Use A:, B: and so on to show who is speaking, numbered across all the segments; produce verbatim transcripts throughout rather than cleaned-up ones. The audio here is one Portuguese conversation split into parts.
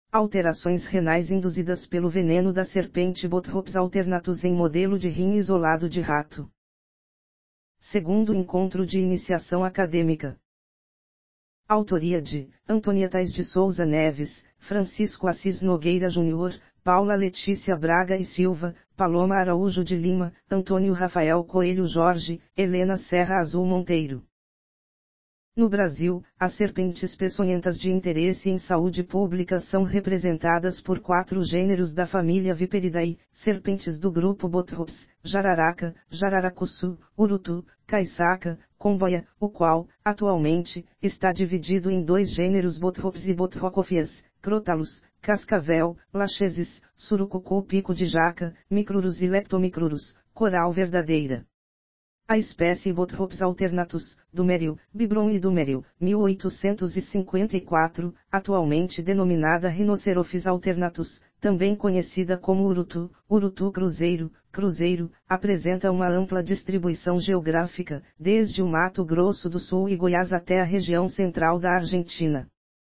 A: Alterações renais induzidas pelo veneno da serpente Bothrops alternatus em modelo de rim isolado de rato. Segundo encontro de iniciação acadêmica. Autoria de Antonieta de Souza Neves, Francisco Assis Nogueira Júnior, Paula Letícia Braga e Silva, Paloma Araújo de Lima, Antônio Rafael Coelho Jorge, Helena Serra Azul Monteiro. No Brasil, as serpentes peçonhentas de interesse em saúde pública são representadas por quatro gêneros da família Viperidae, serpentes do grupo Bothrops, jararaca, jararacuçu, urutu, caiçaca, comboia, o qual, atualmente, está dividido em dois gêneros Bothrops e Bothrocopias, Crotalus, cascavel, lachesis, surucucu pico de jaca, micrurus e leptomicrurus, coral verdadeira. A espécie Bothrops alternatus, Dumério, Bibron e Dumério, mil oitocentos e cinquenta e quatro, atualmente denominada Rhinocerophis alternatus, também conhecida como urutu, urutu cruzeiro, cruzeiro, apresenta uma ampla distribuição geográfica, desde o Mato Grosso do Sul e Goiás até a região central da Argentina.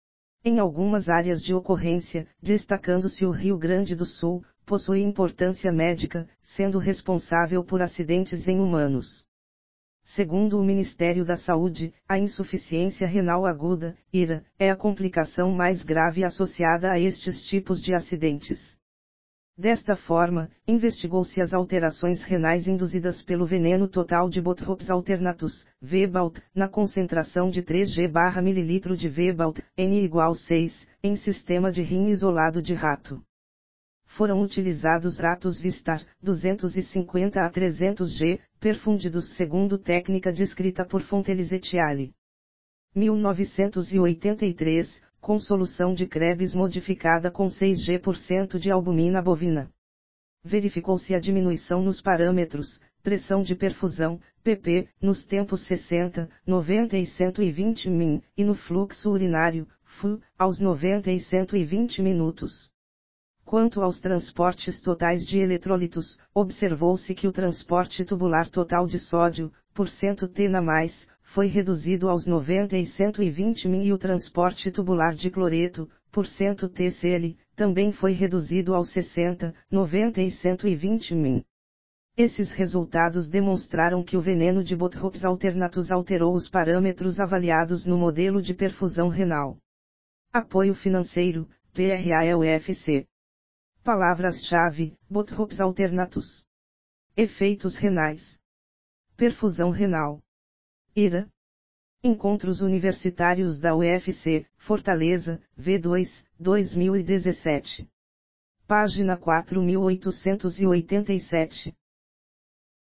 A: Em algumas áreas de ocorrência, destacando-se o Rio Grande do Sul, possui importância médica, sendo responsável por acidentes em humanos. Segundo o Ministério da Saúde, a insuficiência renal aguda, I R A, é a complicação mais grave associada a estes tipos de acidentes. Desta forma, investigou-se as alterações renais induzidas pelo veneno total de Bothrops alternatus, V-Balt, na concentração de três grãos por mililitro de V-Balt, N igual seis, em sistema de rim isolado de rato. Foram utilizados ratos Vistar, duzentos e cinquenta a trezentos graus, perfundidos segundo técnica descrita por Fontelis et al. mil novecentos e oitenta e três, com solução de Krebs modificada com seis por cento de albumina bovina. Verificou-se a diminuição nos parâmetros, pressão de perfusão, P P, nos tempos sessenta, noventa e cento e vinte min, e no fluxo urinário, F U, aos noventa e cento e vinte minutos. Quanto aos transportes totais de eletrólitos, observou-se que o transporte tubular total de sódio, por cento T na mais, foi reduzido aos noventa e cento e vinte min e o transporte tubular de cloreto, por cento T C L, também foi reduzido aos sessenta, noventa e cento e vinte min. Esses resultados demonstraram que o veneno de Bothrops alternatus alterou os parâmetros avaliados no modelo de perfusão renal. Apoio financeiro, P R A E U F C. Palavras-chave, Bothrops alternatus. Efeitos renais. Perfusão renal. I R A. Encontros Universitários da U F C, Fortaleza, V dois, dois mil e dezessete. Página quatro mil oitocentos e oitenta e sete.